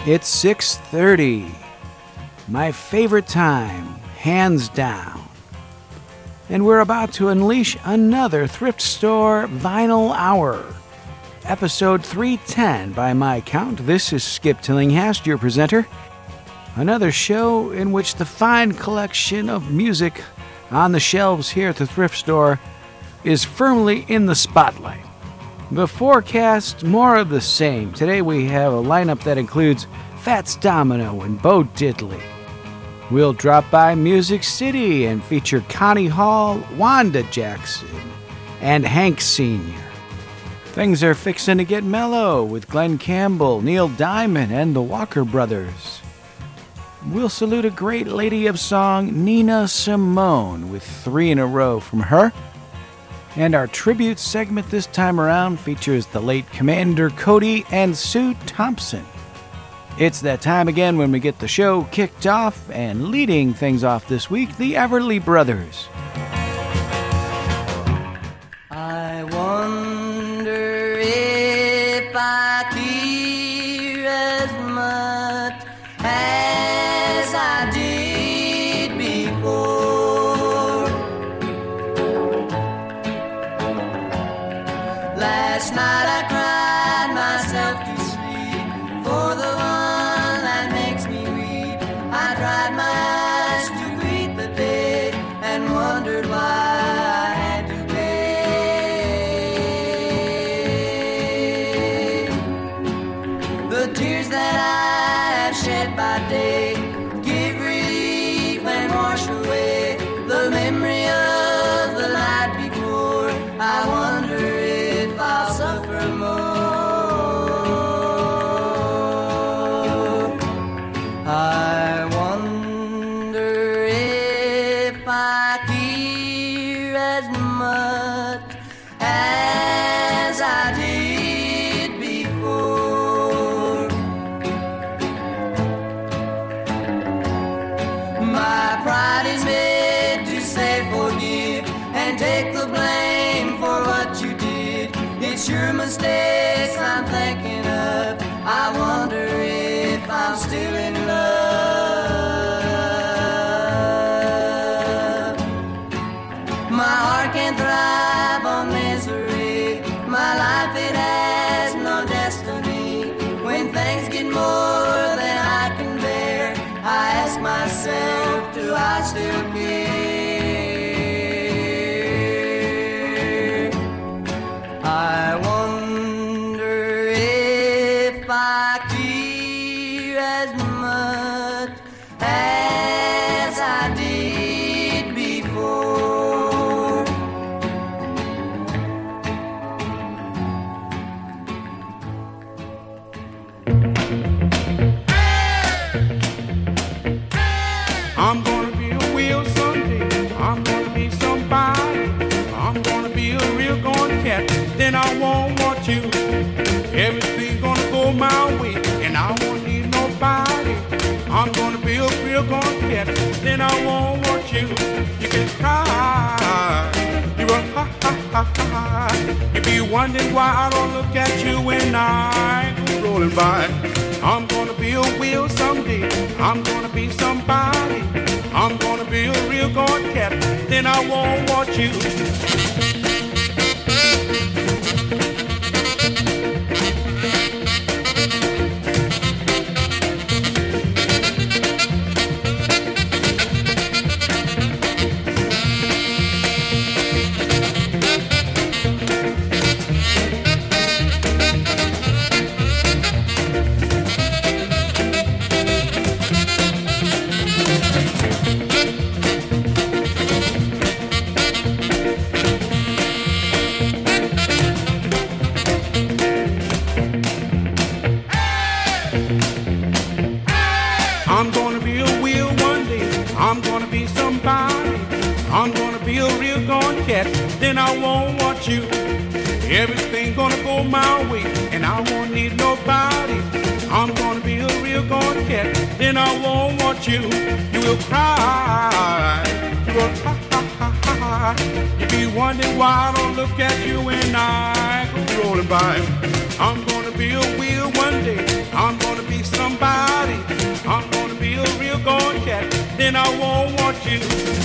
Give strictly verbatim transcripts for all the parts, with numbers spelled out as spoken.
It's six thirty. My favorite time, hands down. And we're about to unleash another Thrift Store Vinyl Hour. Episode three ten by my count. This is Skip Tillinghast, your presenter. Another show in which the fine collection of music on the shelves here at the thrift store is firmly in the spotlight. The forecast, more of the same. Today we have a lineup that includes Fats Domino and Bo Diddley. We'll drop by Music City and feature Connie Hall, Wanda Jackson, and Hank Senior Things are fixing to get mellow with Glenn Campbell, Neil Diamond, and the Walker Brothers. We'll salute a great lady of song, Nina Simone, with three in a row from her. And our tribute segment this time around features the late Commander Cody and Sue Thompson. It's that time again when we get the show kicked off, and leading things off this week, the Everly Brothers. I wonder if I care as much as I did before. Last night I cried myself to sleep for the one that makes me weep. I dried my eyes to greet the day and wondered why I had to pay. The tears that I have shed by day give relief and wash away the memory of the night before. I wonder if I'll suffer more. I wonder if I care as much as I did before. My pride is made to say forgive and take the blame for what you did. It's your mistakes I'm thinking of. I wonder if I'm still in love. My heart can thrive on misery. My life, it has no destiny. When things get more than I can bear, I ask myself, do I still care? I wonder if I care as much as I did before. I'm gonna be a wheel someday. I'm gonna be somebody. I'm gonna be a real gone cat. Then I won't want you. Everything's gonna go my way, and I won't need nobody. I'm gonna be a real gone cat. Then I won't want you. You can cry. You will ha ha ha ha. You be wondering why I don't look at you when I go rolling by. I'm gonna be a wheel someday. I'm gonna be somebody. I'm gonna be a real gone cat. Then I won't want you. I'm gonna be a wheel one day. I'm gonna be somebody. I'm gonna be a real gone cat. Then I won't want you. Everything's gonna go my way, and I won't need nobody. I'm gonna be a real gone cat. Then I won't want you. You will cry. You will ha ha ha ha ha. You be wondering why I don't look at you when I go rolling by. I'm gonna be a wheel one day. I'm gonna be somebody. somebody. I'm gonna be a real gone cat, then I won't want you.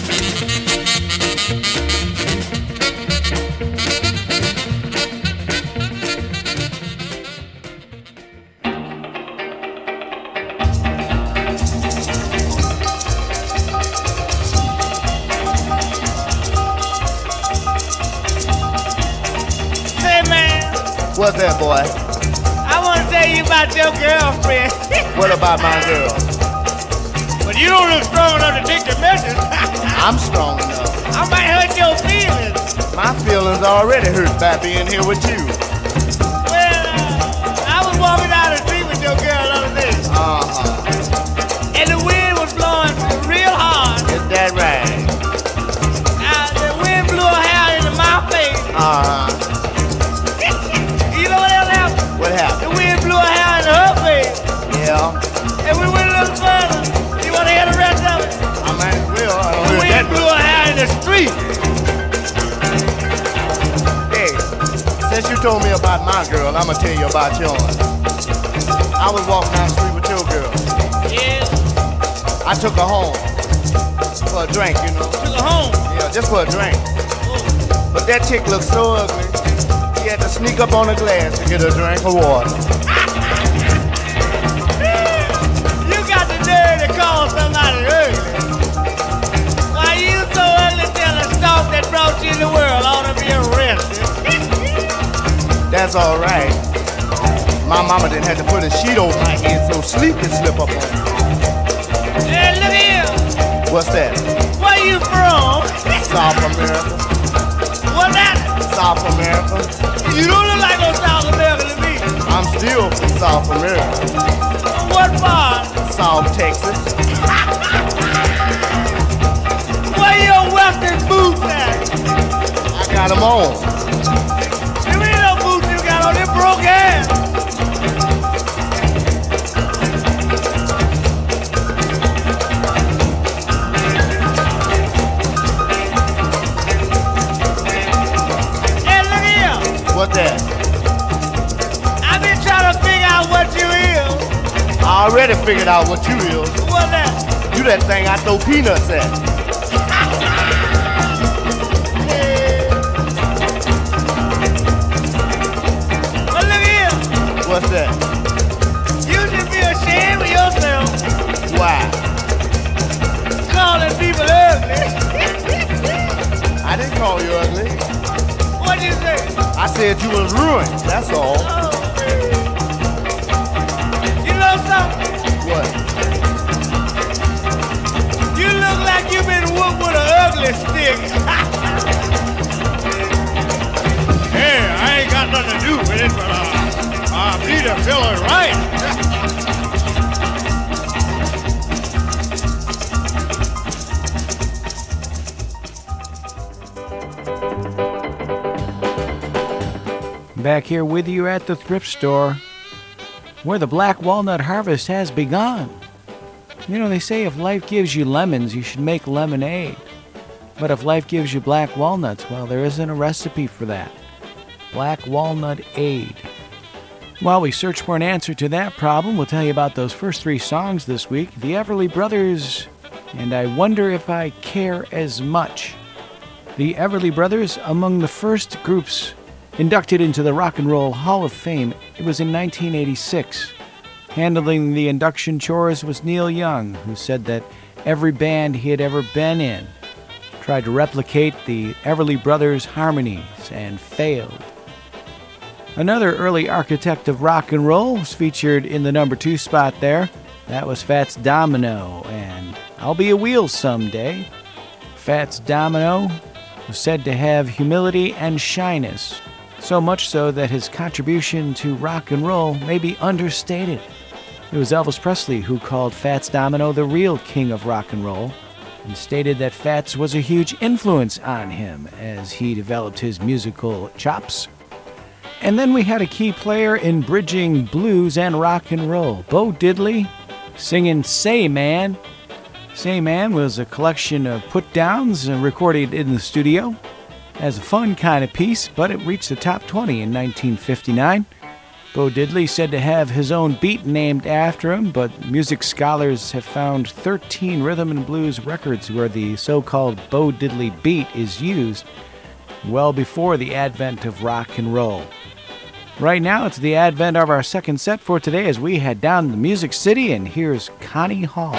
What's that, boy? I want to tell you about your girlfriend. What about my girl? But you don't look strong enough to take the message. I'm strong enough. I might hurt your feelings. My feelings already hurt by being here with you. Well, uh, I was walking down the street with your girl the other day. Uh-huh. And the wind was blowing real hard. Is that right? Uh, the wind blew her hair into my face. Uh-huh. What happened? The wind blew her hair into her face. Yeah. And we went a little further. You want to hear the rest of it? I might will. I don't the wind that blew her hair in the street. Hey, since you told me about my girl, I'm going to tell you about yours. I was walking down the street with your girl. Yeah. I took her home for a drink, you know. Took her home? Yeah, just for a drink. Oh. But that chick looked so ugly. She had to sneak up on a glass to get a drink of water. You got the nerve to call somebody ugly. Why, you so ugly till the stalk that brought you in the world ought to be arrested. That's all right. My mama didn't have to put a sheet over my head so sleep can slip up on me. Hey, look here. What's that? Where you from? South America. What's that? South America. You don't look like no South America to me. I'm still from South America. What part? South Texas. Where your western boots at? I got them on. You ain't no boots you got on, they broke ass. What's that? I've been trying to figure out what you is. I already figured out what you is. What's that? You that thing I throw peanuts at. Yeah. Well, look here. What's that? You should be ashamed of yourself. Why? Calling people ugly. I didn't call you ugly. What'd you say? I said you was ruined, that's all. Oh, you know something? What? You look like you've been whooped with an ugly stick. Hey, I ain't got nothing to do with it, but uh, I believe the fellow's right. Back here with you at the thrift store, where the black walnut harvest has begun. You know, they say if life gives you lemons, you should make lemonade. But if life gives you black walnuts, well, there isn't a recipe for that. Black walnut aid. While we search for an answer to that problem, we'll tell you about those first three songs this week. The Everly Brothers, and I Wonder If I Care As Much. The Everly Brothers, among the first groups inducted into the Rock and Roll Hall of Fame, it was in nineteen eighty-six. Handling the induction chores was Neil Young, who said that every band he had ever been in tried to replicate the Everly Brothers' harmonies and failed. Another early architect of rock and roll was featured in the number two spot there. That was Fats Domino and I'll Be a Wheel Someday. Fats Domino was said to have humility and shyness, so much so that his contribution to rock and roll may be understated. It was Elvis Presley who called Fats Domino the real king of rock and roll, and stated that Fats was a huge influence on him as he developed his musical chops. And then we had a key player in bridging blues and rock and roll, Bo Diddley, singing Say Man. Say Man was a collection of put-downs recorded in the studio as a fun kind of piece, but it reached the top twenty in nineteen fifty-nine. Bo Diddley said to have his own beat named after him, but music scholars have found thirteen rhythm and blues records where the so-called Bo Diddley beat is used well before the advent of rock and roll. Right now, it's the advent of our second set for today as we head down to Music City, and here's Connie Hall.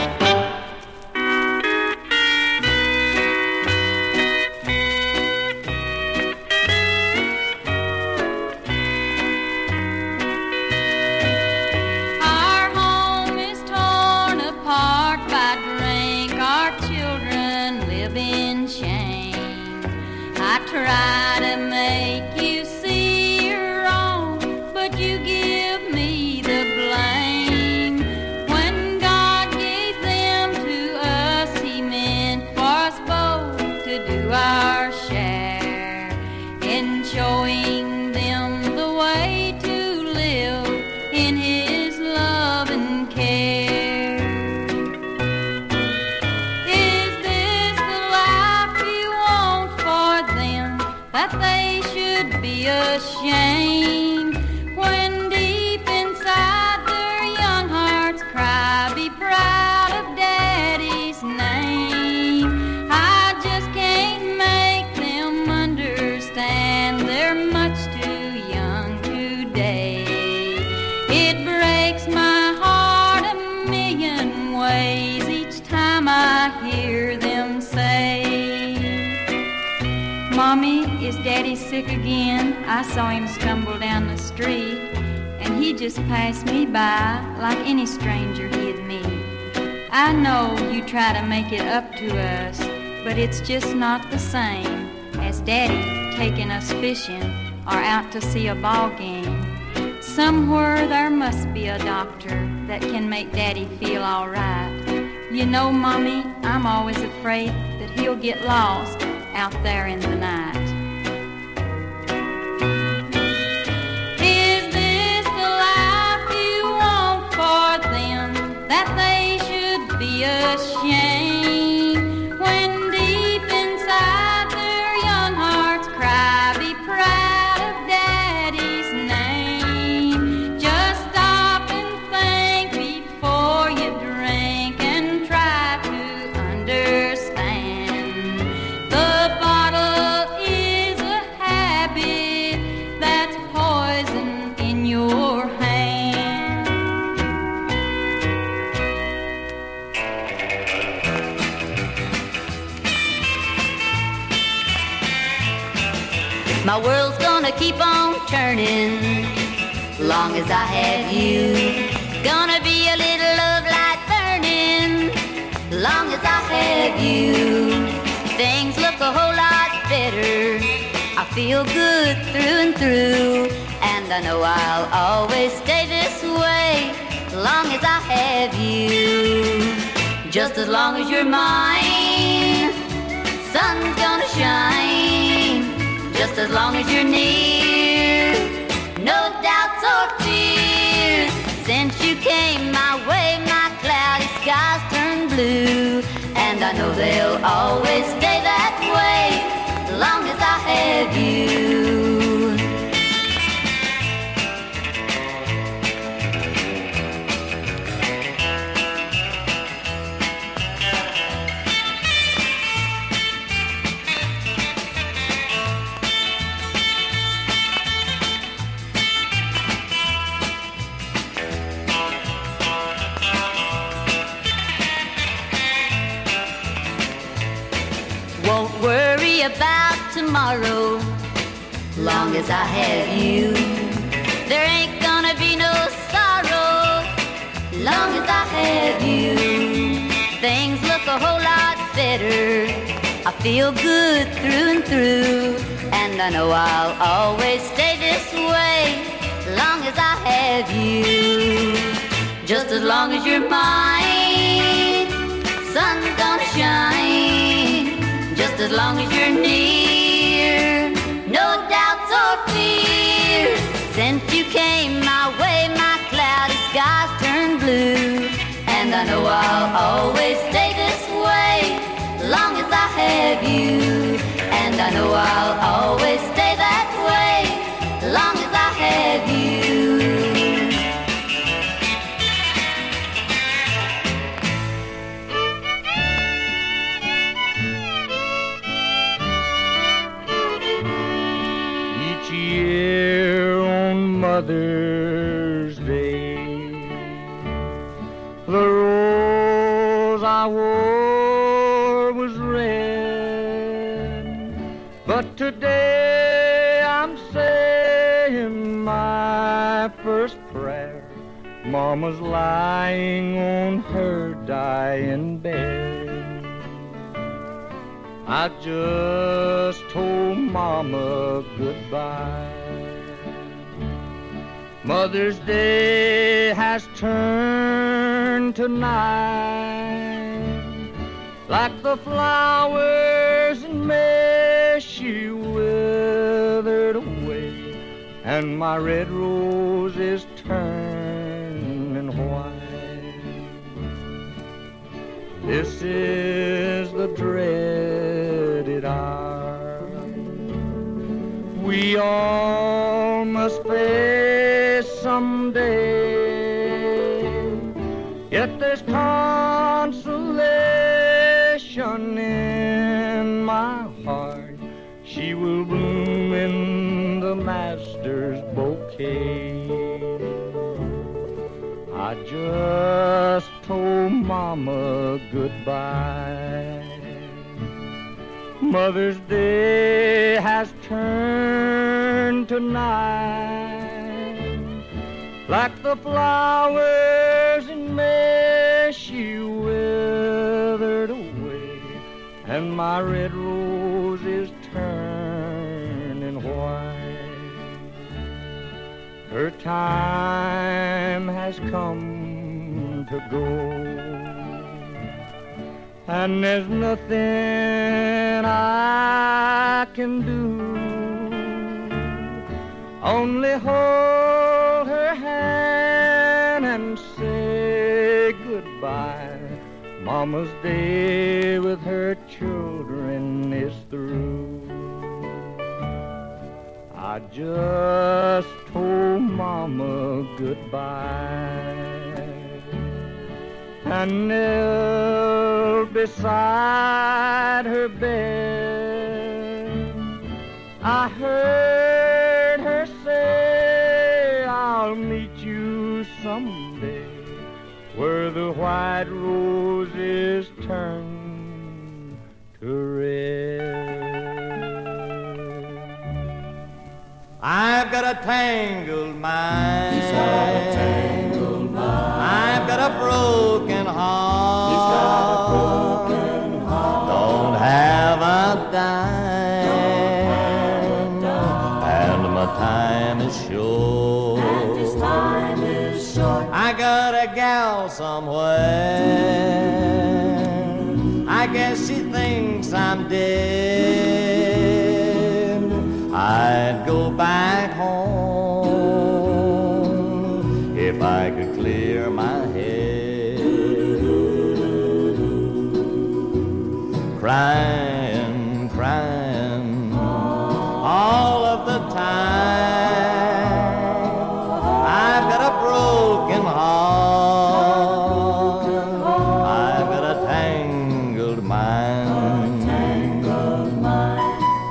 Try to make you see you're wrong, but you give me the blame. When God gave them to us, He meant for us both to do our share in showing them the way to live in His love and care. That they should be ashamed when deep inside their young hearts cry, be proud of Daddy's name. I just can't make them understand they're much too young today. It breaks my heart a million ways each time I hear them say, Mommy, is Daddy sick again? I saw him stumble down the street, and he just passed me by like any stranger he'd meet. I know you try to make it up to us, but it's just not the same as Daddy taking us fishing or out to see a ball game. Somewhere there must be a doctor that can make Daddy feel all right. You know, Mommy, I'm always afraid that he'll get lost out there in the night. Is this the life you want for them, that they should be ashamed when deep inside their young hearts cry, be proud of Daddy's name? Just stop and think before you drink and try to understand. My world's gonna keep on turning long as I have you. Gonna be a little love light burning long as I have you. Things look a whole lot better. I feel good through and through, and I know I'll always stay this way long as I have you. Just as long as you're mine, sun's gonna shine. Just as long as you're near, no doubts or fears. Since you came my way, my cloudy skies turn blue, and I know they'll always stay that way long as I have you. Won't worry about tomorrow, long as I have you. There ain't gonna be no sorrow, long as I have you. Things look a whole lot better. I feel good through and through, and I know I'll always stay this way, long as I have you. Just as long as you're mine, sun's gonna shine. Just as long as you're near, no doubts or fears. Since you came my way, my cloudy skies turned blue, and I know I'll always stay this way, long as I have you. And I know I'll always stay that way, long as I have you. each year on Mother's Day. The rose I wore was red, but today I'm saying my first prayer. Mama's lying on her dying bed. I just told Mama goodbye. Mother's Day has turned to night. Like the flowers in May, she withered away, and my red rose is turning white. This is the dreaded hour we all must face someday. Yet there's consolation in my heart. She will bloom in the Master's bouquet. I just told Mama goodbye. Mother's Day has turned to night. Like the flowers in May, she withered away, and my red rose is turning white. Her time has come to go, and there's nothing I can do. Only hold her hand and say goodbye. Mama's day with her children is through. I just told Mama goodbye, and knelt beside her bed. I heard her say, I'll meet you someday where the white roses turn to red. I've got a tangled mind. He's got a tangled mind. I've got a broken heart. He's got a broken heart. Don't have a dime. Don't have a dime. And my time is short. And his time is short. I got a gal somewhere. I guess she thinks I'm dead. I'd go back home if I could clear my head. Crying, crying all of the time. I've got a broken heart. I've got a tangled mind. Tangled mind.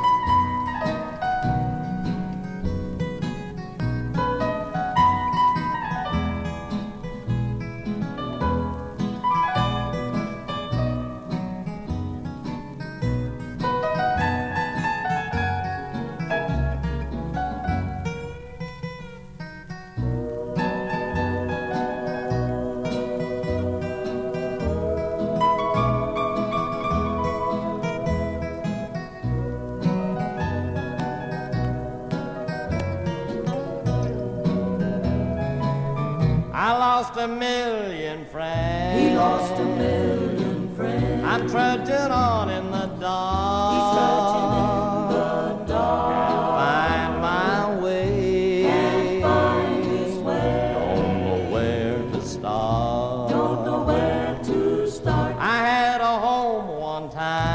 I lost a million friends. He lost a million friends. I'm trudging on in the dark. He's trudging in the dark. Can't find my way. Can't find his way. Don't know where to start. Don't know where to start. I had a home one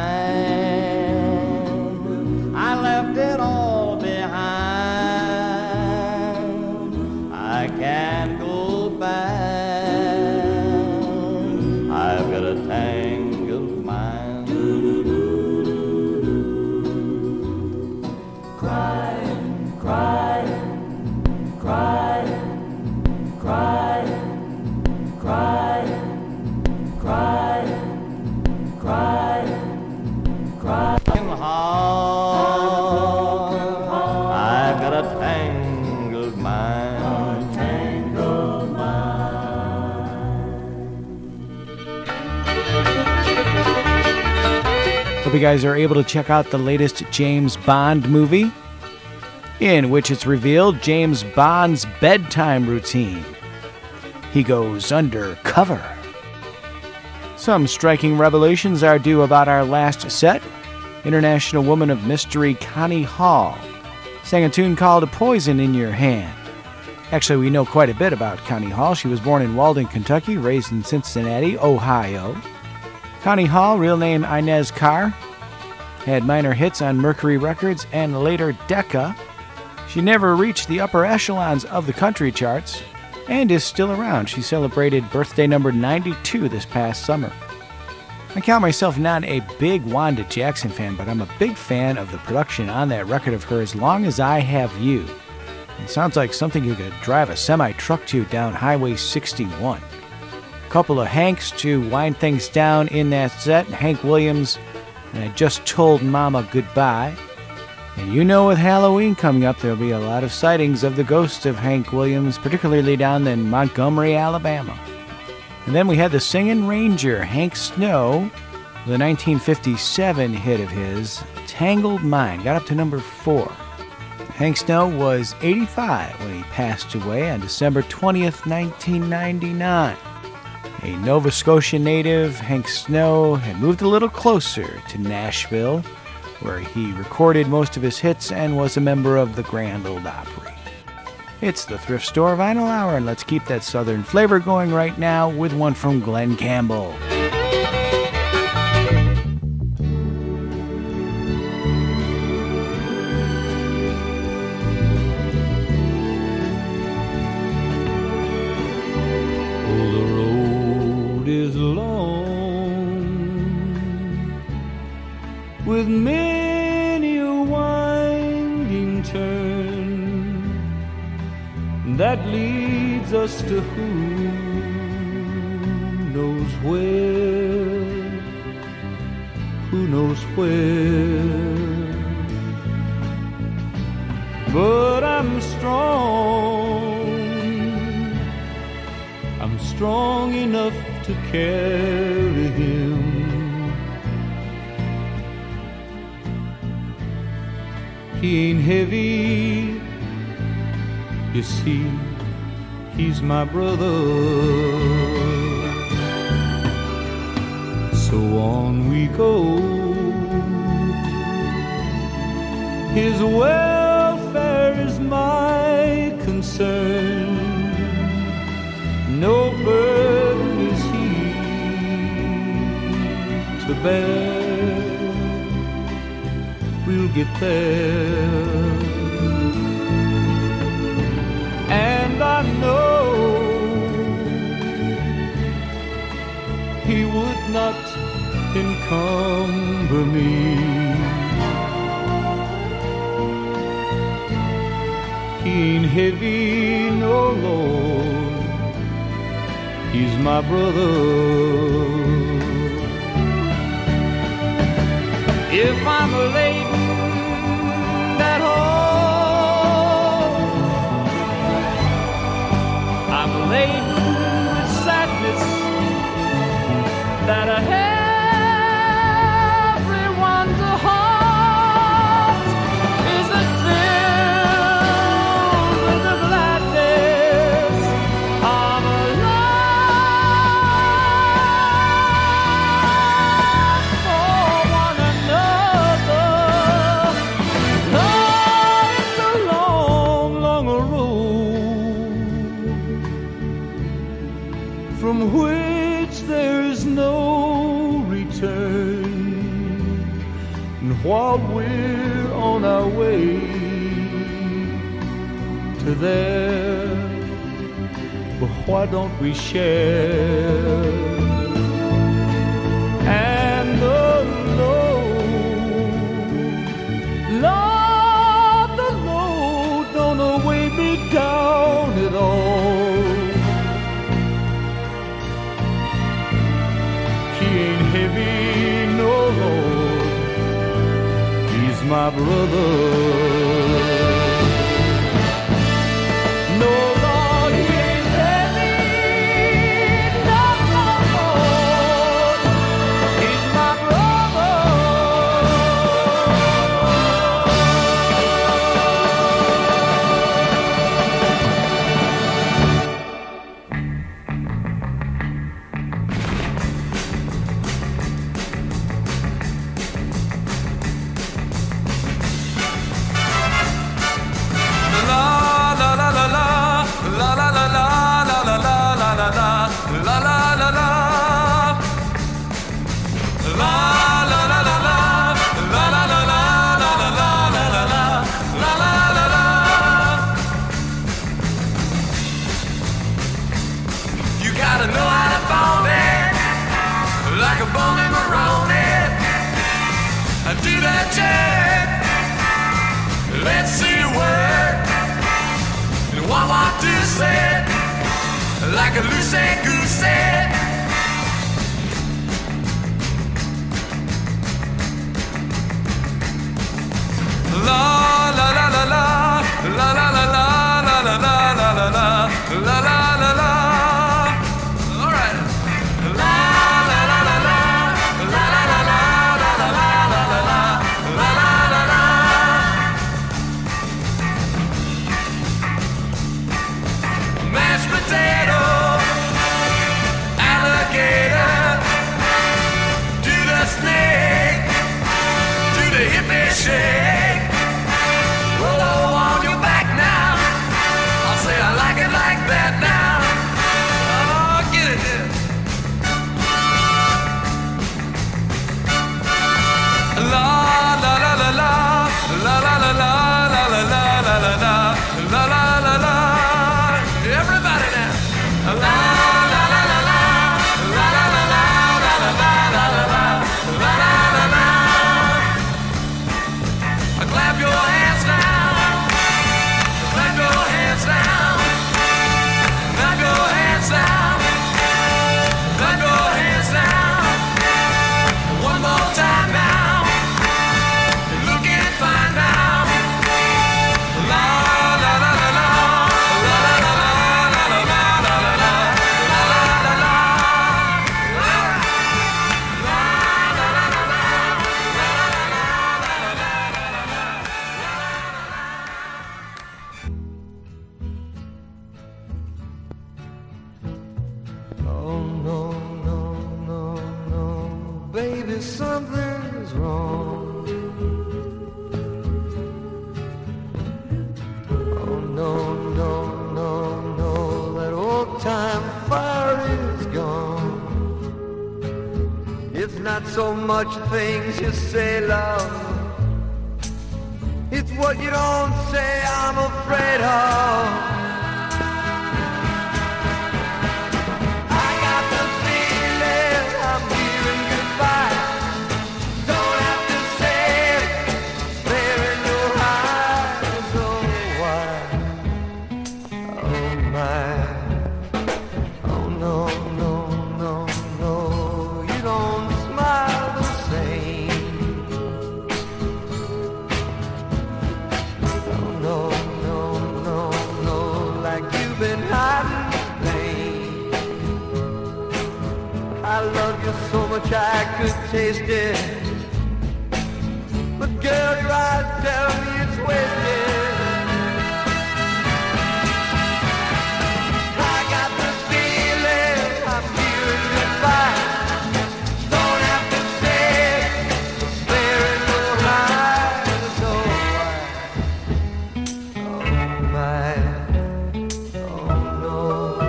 time. I left it all behind. I can't go back. I've got a tangled mind. got a tangled mind. A tangled mind. Hope you guys are able to check out the latest James Bond movie, in which it's revealed James Bond's bedtime routine. He goes undercover. Some striking revelations are due about our last set. International Woman of Mystery Connie Hall sang a tune called Poison in Your Hand. Actually, we know quite a bit about Connie Hall. She was born in Walden, Kentucky, raised in Cincinnati, Ohio. Connie Hall, real name Inez Carr, had minor hits on Mercury Records and later Decca. She never reached the upper echelons of the country charts and is still around. She celebrated birthday number ninety-two this past summer. I count myself not a big Wanda Jackson fan, but I'm a big fan of the production on that record of hers, Long As I Have You. It sounds like something you could drive a semi-truck to down Highway sixty-one. A couple of Hanks to wind things down in that set, Hank Williams, and I Just Told Mama Goodbye. And you know with Halloween coming up, there'll be a lot of sightings of the ghost of Hank Williams, particularly down in Montgomery, Alabama. And then we had the Singin' Ranger, Hank Snow, the nineteen fifty-seven hit of his, Tangled Mind, got up to number four. Hank Snow was eighty-five when he passed away on December twentieth, nineteen ninety-nine. A Nova Scotia native, Hank Snow had moved a little closer to Nashville, where he recorded most of his hits and was a member of the Grand Ole Opry. It's the Thrift Store Vinyl Hour, and let's keep that southern flavor going right now with one from Glen Campbell. The road is long with many a winding turn that leads us to who knows where, who knows where. But I'm strong, I'm strong enough to carry him. He ain't heavy, you see, he's my brother. So on we go. His welfare is my concern. No burden is he to bear. We'll get there. And I know he would not encumber me. He ain't heavy, no Lord, he's my brother. If I'm laden at home, I'm laden with sadness that everyone's heart is filled with the gladness of a love for one another. Lord, it's a long, long road from which there is no return. And while we're on our way to there, well, why don't we share? And the load, Lord, the load don't weigh me down at all. He ain't heavy, no Lord, he's my brother. like a loosey-goosey. La la la la la la la la la la la la la la la la la la la. All right. La la la la la la la la la la la la la la la la. Mashed potato, alligator, do the snake, do the hippie shake. Well, I want you back now. I'll say I like it like that now. Oh, get it then. La la la la la la la la la la la la la la la la la la. Everybody now. La la la la la la la la la la la la la la la la. Clap your hands now. Clap your hands now. Clap your hands now. Clap your hands now. One more time now. You're looking fine now. La la la la la. La la la la la la la la la la la la. All right. La la la la la. Oh no, no, no, no, baby, something's wrong. Oh no, no, no, no, that old time fire is gone. It's not so much things you say, love, it's what you don't say I'm afraid of. So much I could taste it, but girl, your eyes tell me it's wasted. I got the feeling I'm feeling goodbye. Don't have to say it, spare in your eyes. Oh, oh my, oh no.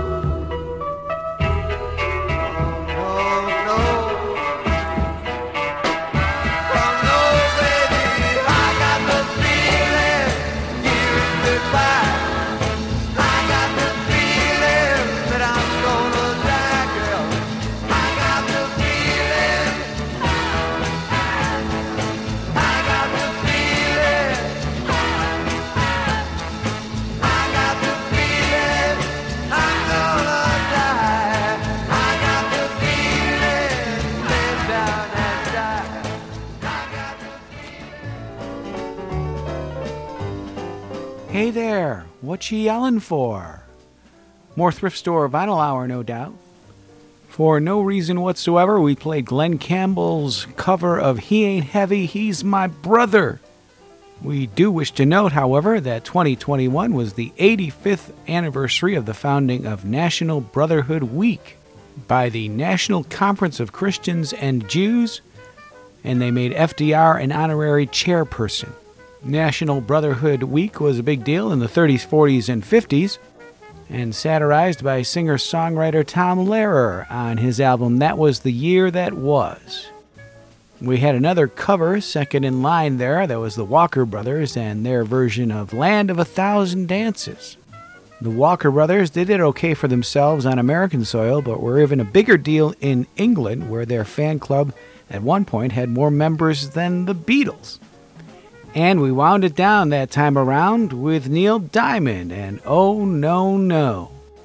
Hey there, what you yelling for? More Thrift Store Vinyl Hour, no doubt. For no reason whatsoever, we played Glenn Campbell's cover of He Ain't Heavy, He's My Brother. We do wish to note, however, that twenty twenty-one was the eighty-fifth anniversary of the founding of National Brotherhood Week by the National Conference of Christians and Jews, and they made F D R an honorary chairperson. National Brotherhood Week was a big deal in the thirties, forties, and fifties, and satirized by singer-songwriter Tom Lehrer on his album That Was the Year That Was. We had another cover, second in line there, that was the Walker Brothers and their version of Land of a Thousand Dances. The Walker Brothers did it okay for themselves on American soil, but were even a bigger deal in England, where their fan club at one point had more members than the Beatles. And we wound it down that time around with Neil Diamond and Oh No No.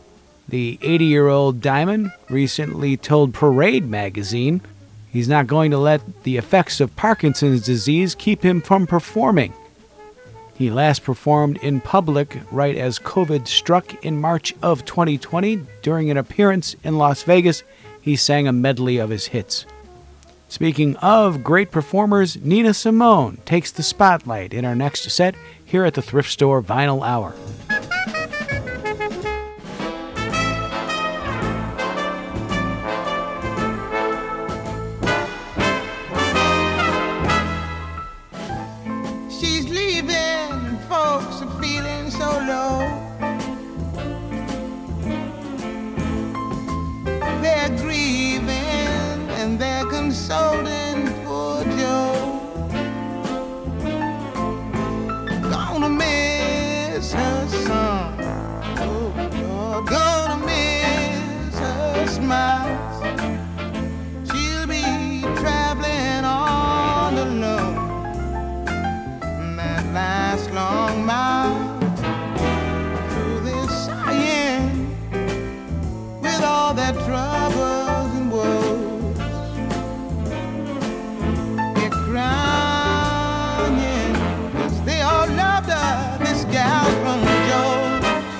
The eighty-year-old Diamond recently told Parade magazine he's not going to let the effects of Parkinson's disease keep him from performing. He last performed in public right as COVID struck in March of twenty twenty. During an appearance in Las Vegas, he sang a medley of his hits. Speaking of great performers, Nina Simone takes the spotlight in our next set here at the Thrift Store Vinyl Hour. She's leaving and folks are feeling so low. They're grieving and they're consoling poor Joe. Gonna miss her son. Oh, Lord. Gonna miss her smiles. She'll be traveling all alone that last long mile through this sighing with all their troubles and woes. They're crying 'cause they all loved her, this gal from Joe's.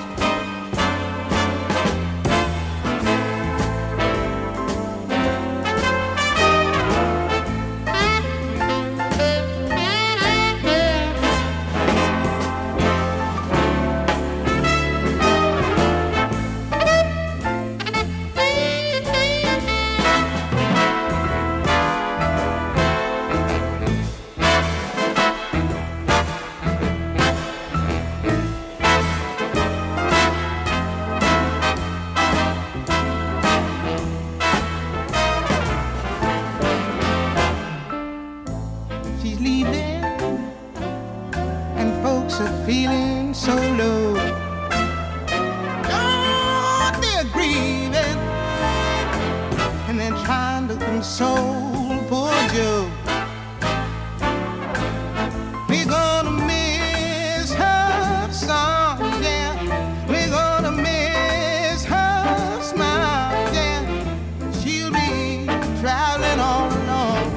She's leaving and folks are feeling so low. Oh, they're grieving and they're trying to console poor Joe. We're gonna miss her song, yeah. We're gonna miss her smile, yeah. She'll be traveling all alone.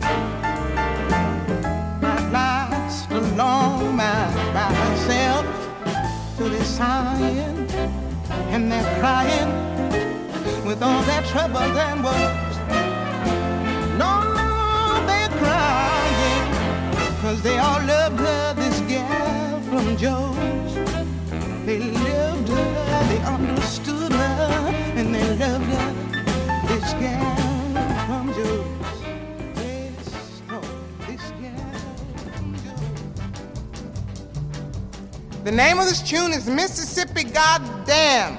A long mile by herself to this sighing, and they're crying with all their troubles and woes. No, no, they're crying 'cause they all loved her, this gal from Joe's. They loved her, they understood her, and they loved her, this gal from Joe's. The name of this tune is Mississippi Goddamn.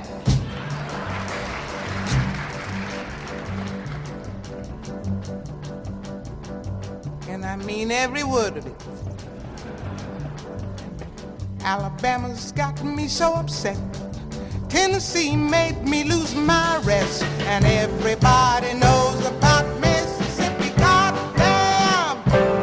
And I mean every word of it. Alabama's got me so upset. Tennessee made me lose my rest. And everybody knows about Mississippi Goddamn.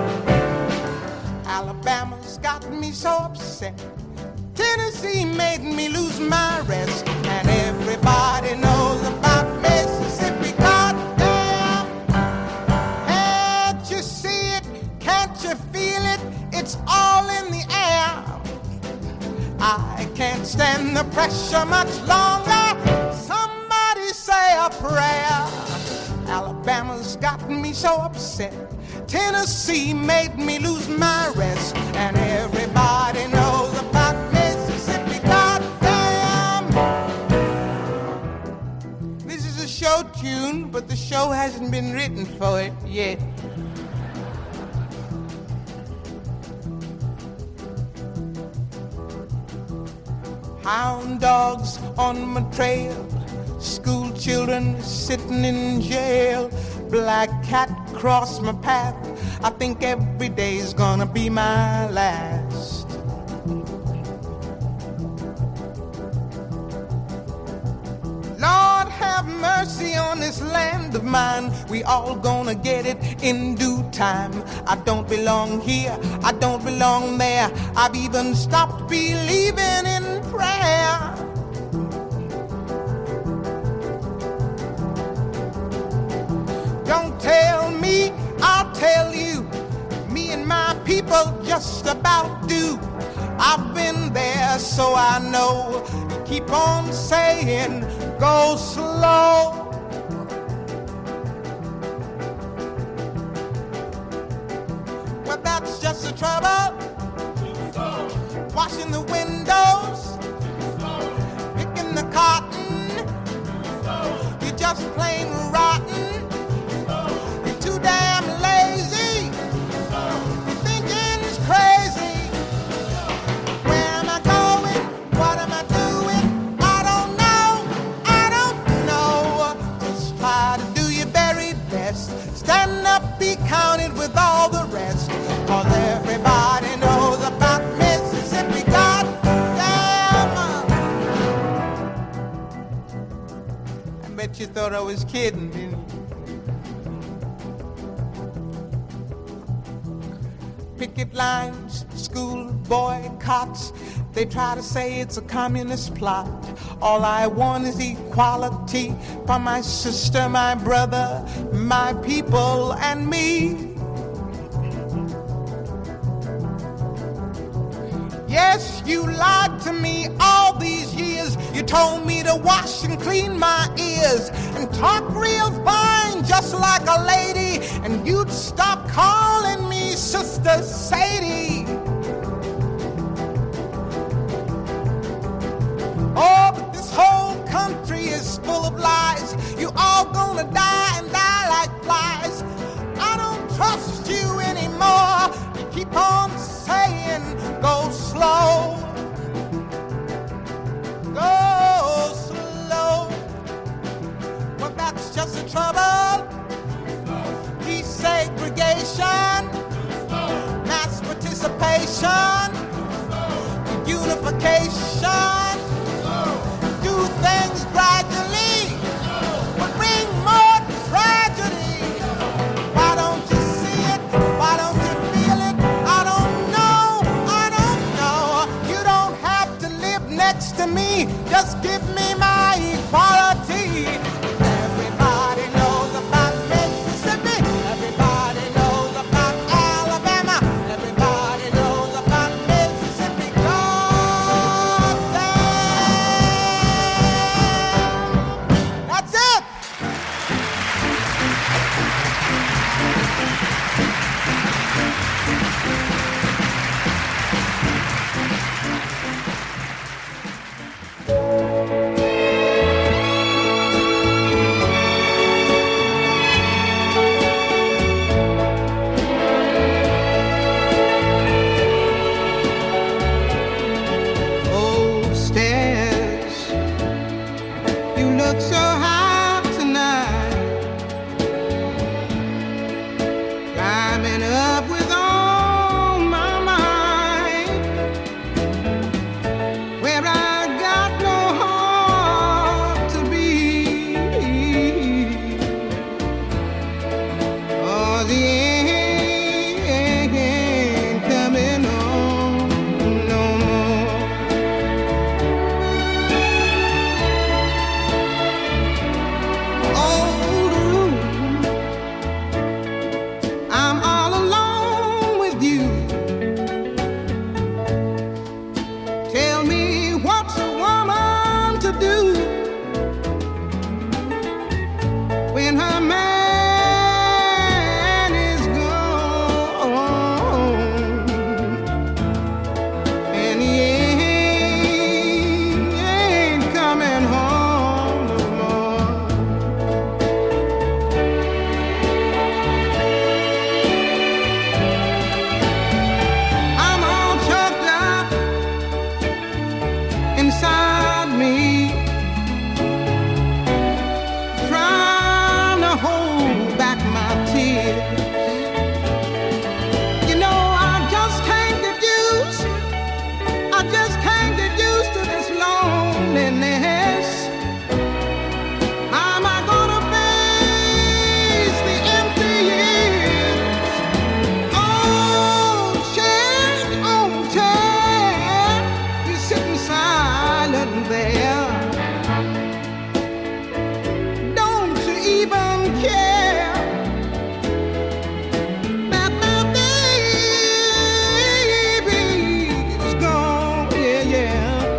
Alabama's got me so upset. Tennessee made me lose my rest, and everybody knows about Mississippi Goddamn. Can't you see it? Can't you feel it? It's all in the air. I can't stand the pressure much longer. Somebody say a prayer. Alabama's gotten me so upset. Tennessee made me lose my rest, and everybody knows about Mississippi Goddamn. This is a show tune, but the show hasn't been written for it yet. Hound dogs on my trail, school children sitting in jail, black cat cross my path. I think every day's gonna be my last. Lord have mercy on this land of mine. We all gonna get it in due time. I don't belong here, I don't belong there. I've even stopped believing in prayer. so I know. Keep on saying, go slow. Well, that's just the trouble. Washing the windows, picking the cotton. You're just plain rotten. You're too damn lazy. Your thinking's crazy. Where am I going? What am I doing? I don't know. I don't know. Just try to do your very best. Stand up, be counted with all the rest. Cause everybody knows about Mississippi. God damn. I bet you thought I was kidding, didn't you? Picket lines, school boycotts. They try to say it's a communist plot. All I want is equality for my sister, my brother, my people, and me. Yes, you lied to me all these years. You told me to wash and clean my ears and talk real fine, just like a lady. And you'd stop calling me Sister Sadie. Oh, but this whole country is full of lies. You all gonna die and die like flies. I don't trust you anymore. You keep on saying, go slow. Go slow. Well, that's just the trouble. Desegregation, mass participation, unification. Do things gradually, but bring more tragedy. Why don't you see it? Why don't you feel it? I don't know. I don't know. You don't have to live next to me. Just give me my equality. Everybody knows about Mississippi. Everybody knows about Alabama. Everybody knows about Mississippi. God damn. That's it. Oh, stairs, you look so hot tonight. Climbing up with all my might, where I got no heart to be. Oh, the ain't coming on no more. Old room, I'm all alone with you. Tell me, what's a woman to do when her man is gone and he ain't, ain't coming home no more? I'm all choked up inside me, trying to hold back my tears. You know, I just can't get used, I just can't get used to this loneliness. How am I gonna face the empty years? Oh, chair, oh, chair, you're sitting silent there. Don't you even care that my baby's gone? Yeah, yeah.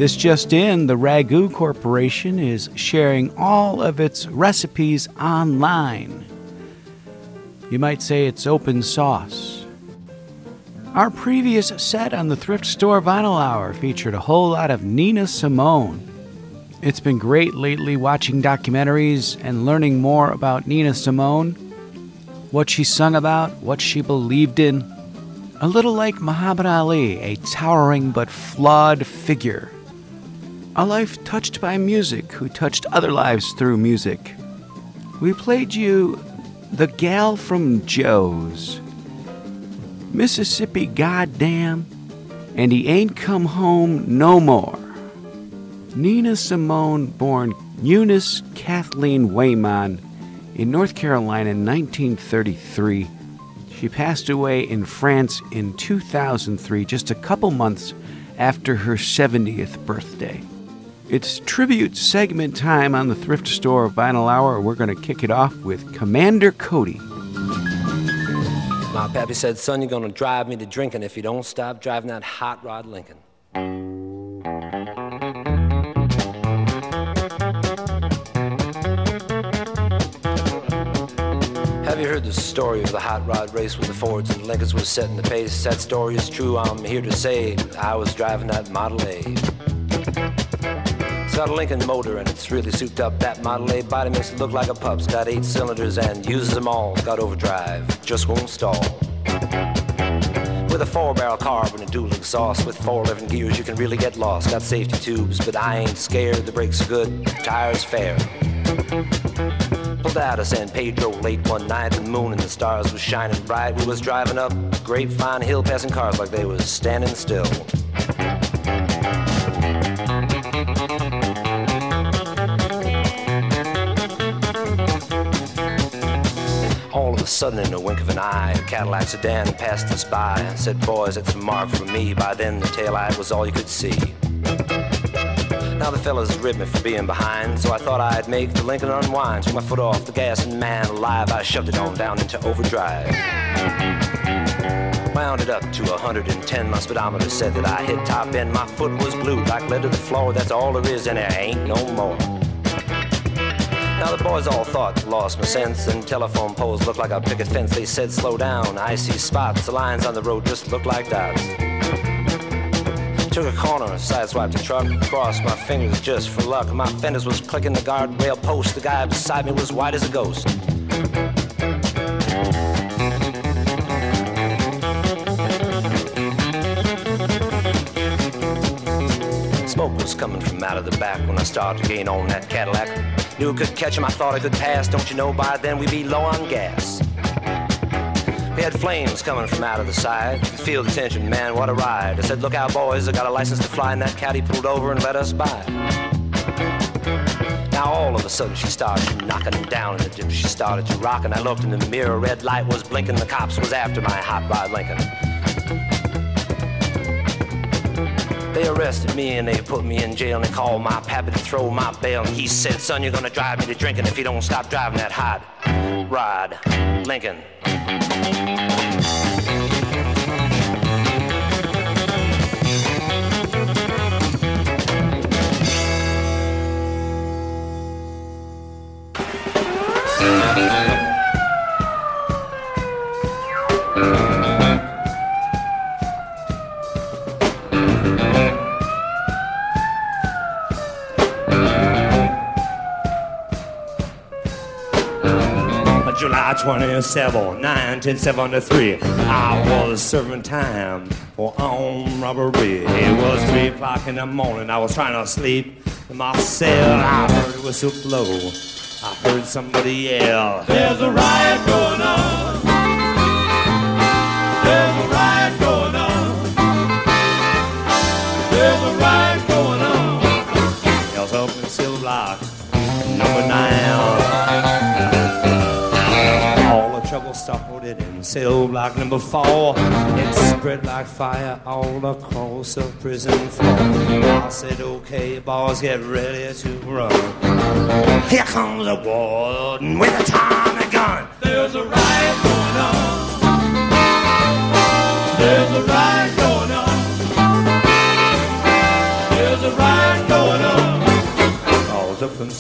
This just in, the Ragu Corporation is sharing all of its recipes online. You might say it's open sauce. Our previous set on the Thrift Store Vinyl Hour featured a whole lot of Nina Simone. It's been great lately watching documentaries and learning more about Nina Simone, what she sung about, what she believed in. A little like Muhammad Ali, a towering but flawed figure. A life touched by music who touched other lives through music. We played you The Gal from Joe's, Mississippi Goddamn, and He Ain't Come Home No More. Nina Simone, born Eunice Kathleen Wayman in North Carolina in nineteen thirty-three. She passed away in France in two thousand three, just a couple months after her seventieth birthday. It's tribute segment time on the Thrift Store Vinyl Hour. We're going to kick it off with Commander Cody. My pappy said, son, you're going to drive me to drinking if you don't stop driving that hot rod Lincoln. Have you heard the story of the hot rod race where the Fords and Lincolns was setting the pace? That story is true, I'm here to say I was driving that Model A. It's got a Lincoln motor and it's really souped up. That Model A body makes it look like a pup. It's got eight cylinders and uses them all. It's got overdrive, just won't stall. With a four-barrel carb and a dual exhaust with four eleven gears, you can really get lost. Got safety tubes, but I ain't scared. The brakes are good, tires fair. Pulled out of San Pedro late one night. The moon and the stars was shining bright. We was driving up Grapevine Hill, passing cars like they was standing still. All of a sudden, in a wink of an eye, a Cadillac sedan passed us by. I said, boys, that's a mark for me. By then, the taillight was all you could see. Now the fellas ribbed me for being behind, so I thought I'd make the Lincoln unwind. Took my foot off the gas, and man alive, I shoved it on down into overdrive. Wound it up to one hundred ten. My speedometer said that I hit top end. My foot was glued like lead to the floor. That's all there is, and there ain't no more. Now the boys all thought I lost my sense, and telephone poles looked like a picket fence. They said slow down, I see spots. The lines on the road just looked like dots. Took a corner, sideswiped the truck, crossed my fingers just for luck. My fenders was clicking the guardrail post. The guy beside me was white as a ghost. Smoke was coming from out of the back when I started to gain on that Cadillac. Knew I could catch him, I thought I could pass. Don't you know by then we'd be low on gas. We had flames coming from out of the side. Could feel the tension, man, what a ride. I said, look out, boys, I got a license to fly. And that caddy pulled over and let us by. Now all of a sudden she started knocking down in the dip. She started to rock, and I looked in the mirror. Red light was blinking, the cops was after my hot rod Lincoln. They arrested me and they put me in jail, and they called my pappy to throw my bail. And he said, son, you're gonna drive me to drinking if you don't stop driving that hot rod Lincoln. July twenty-seventh, nineteen seventy-three, I was serving time for armed robbery. It was three o'clock in the morning, I was trying to sleep in my cell. I heard a whistle blow, I heard somebody yell, there's a riot going on, there's a riot going on, there's a riot going on. I was up in Silver Block, number nine. Trouble started in cell block number four. It spread like fire all across the prison floor. I said, okay, boys, get ready to run. Here comes a warden with a Tommy gun. There's a riot going on. There's a riot going on. There's a riot.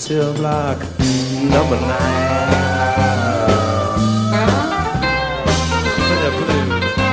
cell block number nine. For the blues.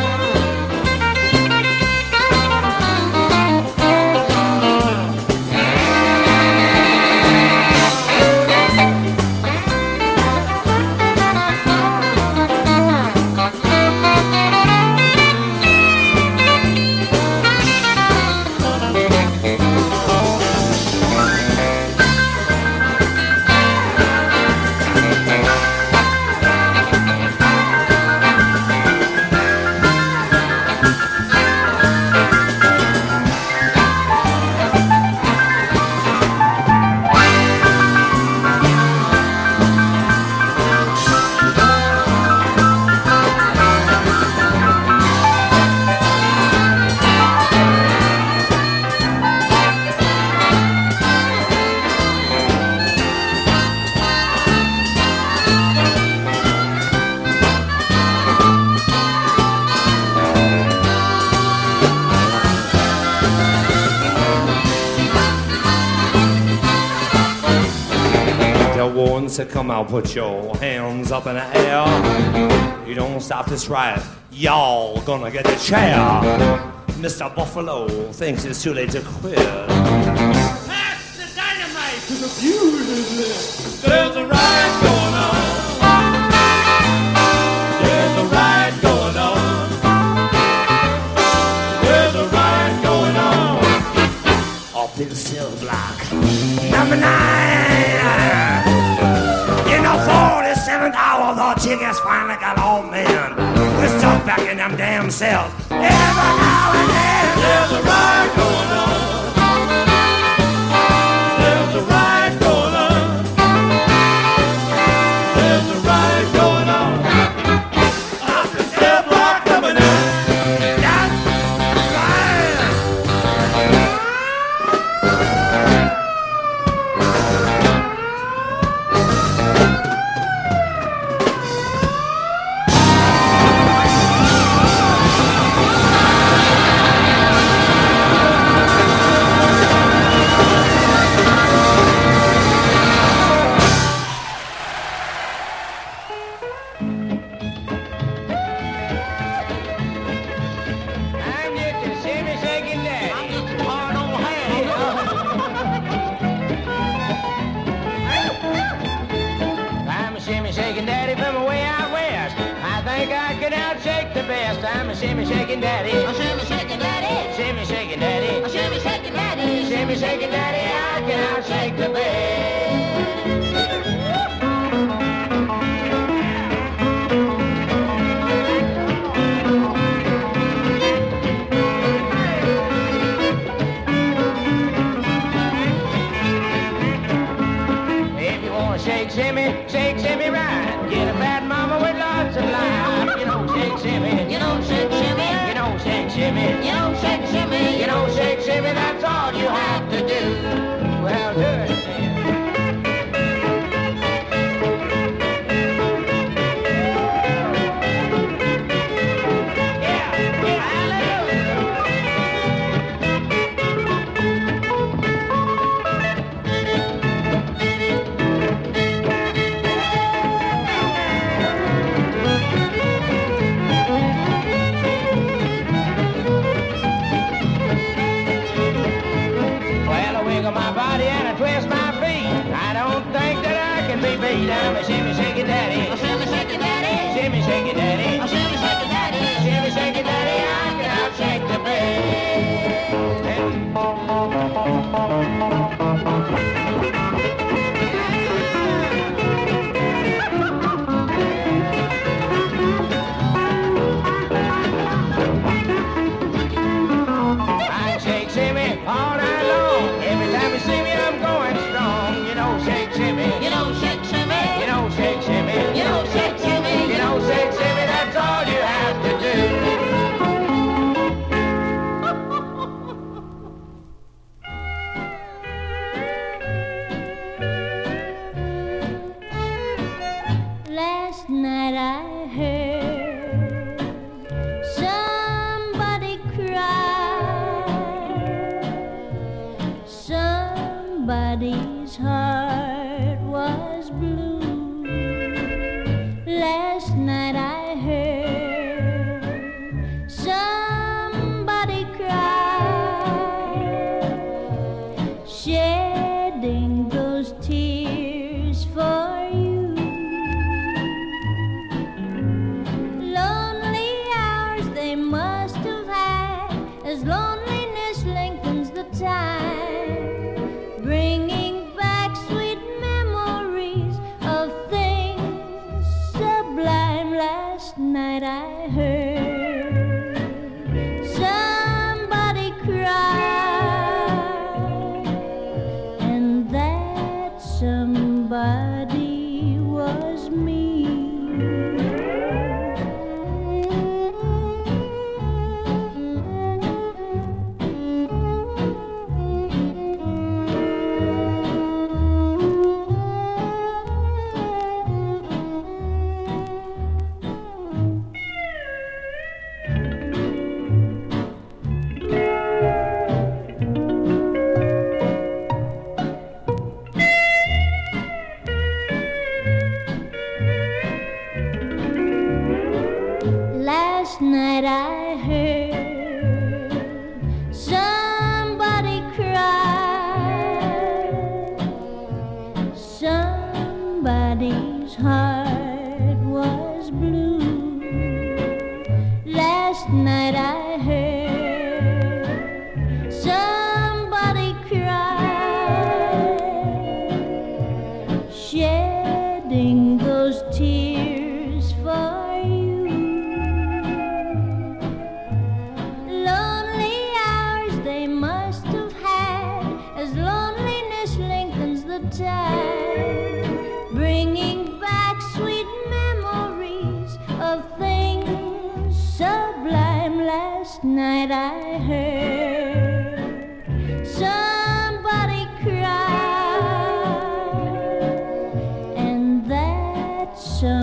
To come out, put your hands up in the air. You don't stop this riot, y'all gonna get the chair. Mister Buffalo thinks it's too late to quit. Pass the dynamite to the fuse. There's a riot going on. There's a riot going on. There's a riot going on. Up in the cell block number nine. forty-seventh hour, the chickens finally got home, man. We're stuck back in them damn cells. Every now and then, there's a riot going on. There's a riot going on. There's a riot going on. Up the cell block number nine. That's right. I'm a shimmy shaking daddy. A shimmy shaking daddy. Shimmy shaking daddy. A shimmy shaking daddy. Shimmy shaking daddy. I can outshake the If you wanna shake shimmy, shake shimmy right. Get a bad mama with lots of life. You know shake shimmy. You know shake shimmy. You know shake shimmy. You know shake shimmy. You know shake shimmy. That's all you have to do. Well, do it then. I'm a shimmy shaking daddy. A shimmy shaking daddy. Shimmy shaking daddy. A shimmy shaking daddy. Shimmy shaking daddy. I can outshake the I shake shimmy all night long. Every time you see me, I'm going strong. You know, shake shimmy. You know, shake shimmy. You know, shake shimmy. You know, shake shimmy. You know, shake shimmy. That's all you have to do. Last night I heard somebody cry. Somebody's heart night I heard somebody cry, shedding those tears for you. Lonely hours they must have had, as loneliness lengthens the time, bringing back sweet memories of things sublime. Last night I heard somebody cry, and that somebody was me. Last night I heard somebody cry, somebody's heart was blue. Last night I heard somebody cry, shedding those tears for you. Lonely hours they must have had, as loneliness lengthens the time, bringing back sweet memories of things sublime. Last night I heard somebody cry, and that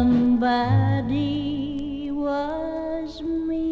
somebody was me.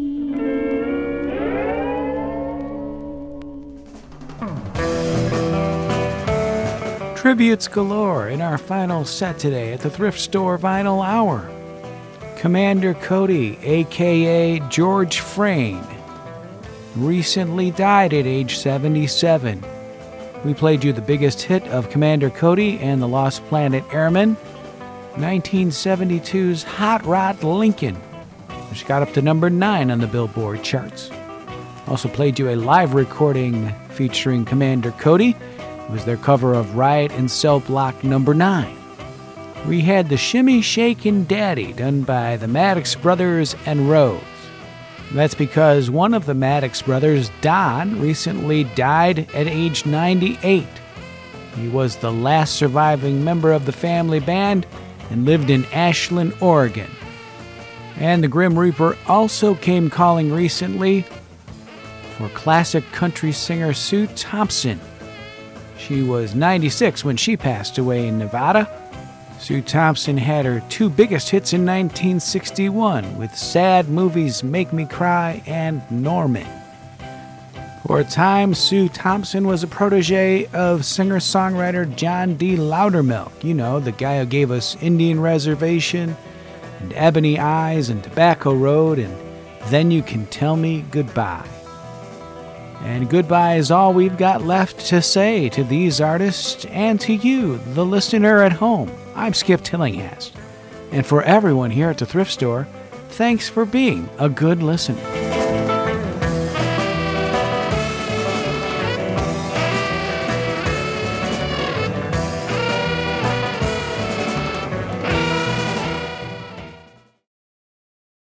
Tributes galore in our final set today at the Thrift Store Vinyl Hour. Commander Cody, a k a. George Frayne, recently died at age seventy-seven. We played you the biggest hit of Commander Cody and the Lost Planet Airmen, nineteen seventy-two's Hot Rod Lincoln, which got up to number nine on the Billboard charts. Also played you a live recording featuring Commander Cody. It was their cover of Riot in Cell Block number nine. We had the Shimmy Shakin' Daddy done by the Maddox Brothers and Rose. That's because one of the Maddox brothers, Don, recently died at age ninety-eight. He was the last surviving member of the family band and lived in Ashland, Oregon. And the Grim Reaper also came calling recently for classic country singer Sue Thompson. She was ninety-six when she passed away in Nevada. Sue Thompson had her two biggest hits in nineteen sixty-one with Sad Movies Make Me Cry and Norman. For a time, Sue Thompson was a protege of singer-songwriter John D. Loudermilk. You know, the guy who gave us Indian Reservation and Ebony Eyes and Tobacco Road and Then You Can Tell Me Goodbye. And goodbye is all we've got left to say to these artists and to you, the listener at home. I'm Skip Tillinghast. And for everyone here at the Thrift Store, thanks for being a good listener.